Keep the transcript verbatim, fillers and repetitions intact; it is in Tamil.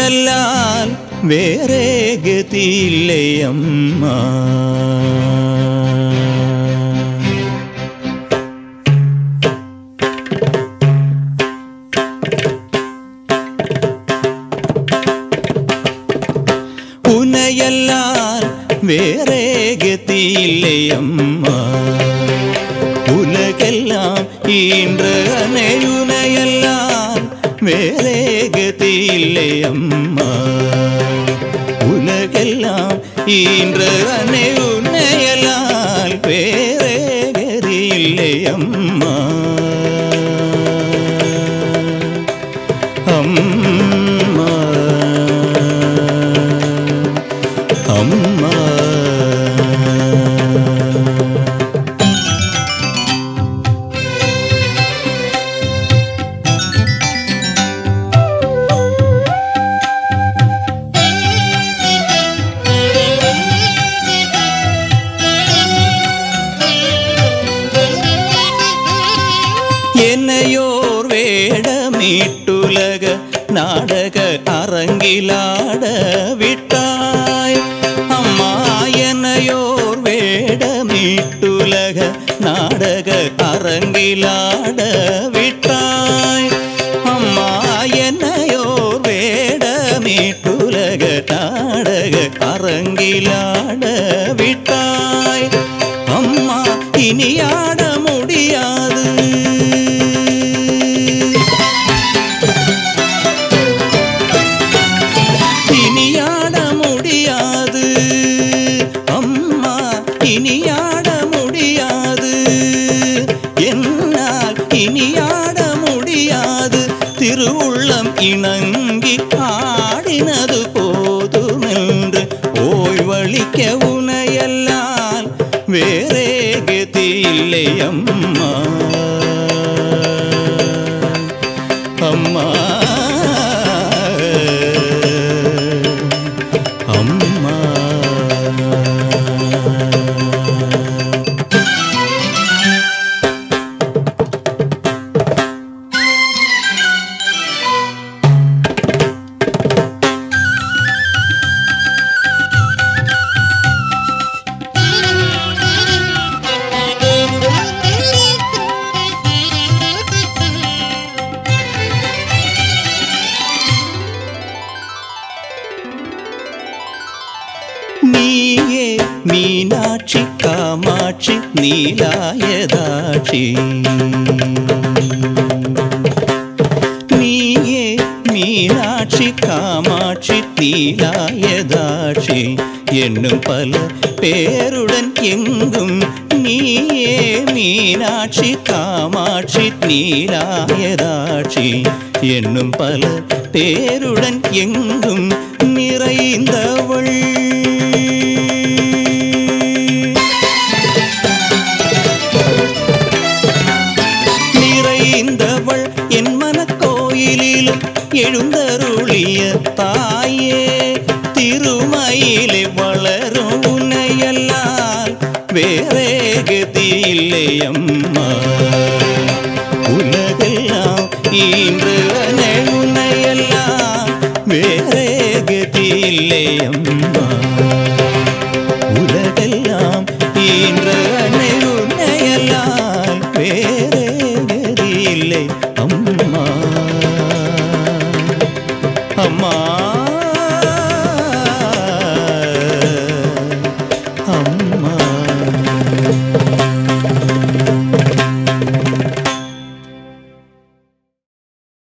உனையல்லால் வேறே கதியில்லை அம்மா. உனையல்லால் வேறே கதியில்லை அம்மா. உலகெல்லாம் ஈன்ற அன்னை உனையல்லால் வேறே கதியில்லை அம்மா. உலகெல்லாம் ஈன்ற அன்னை உனையல்லால் வேறே கதியில்லை அம்மா. அம்மா அம்மா என்னையோர் வேடமீட்டுலக நாடக அரங்கிலாட விட்டாய் அம்மா. என்னையோர் வேடமீட்டுலக நாடக அரங்கிலாட விட்டாய் அம்மா. என்னையோர் வேடமீட்டுலக நாடக அரங்கிலாட விட்டாய் அம்மா. இனியாட முடியாது இனியாட முடியாது அம்மா. இனியாட முடியாது என்னால் இனியாட முடியாது. திருவுள்ளம் இணங்கி ஆடினது போதுமென்று ஓய்வளிக்க உனையல்லால் வேறே கதியில்லை அம்மா. அம்மா அம்மா நீயே மீனாட்சி காமாட்சி நீலாயதாட்சி. நீயே மீனாட்சி காமாட்சி நீலாயதாட்சி என்னும் பல பேருடன் எங்கும் நீயே மீனாட்சி காமாட்சி நீலாயதாட்சி என்னும் பல பேருடன் எங்கும் நிறைந்தவள். நிறைந்தவள் என் மனக்கோயிலிலும் எழுந்தருளிய தாயே. திருமயிலை வளரும் உனையல்லால் வேறே கதியில்லை அம்மா. உலகெல்லாம் ஈன்று அன்னை உனையல்லால் வேறே கதியில்லை அம்மா. உலகெல்லாம் ஈன்று அன்னை உனையல்லால் வேறே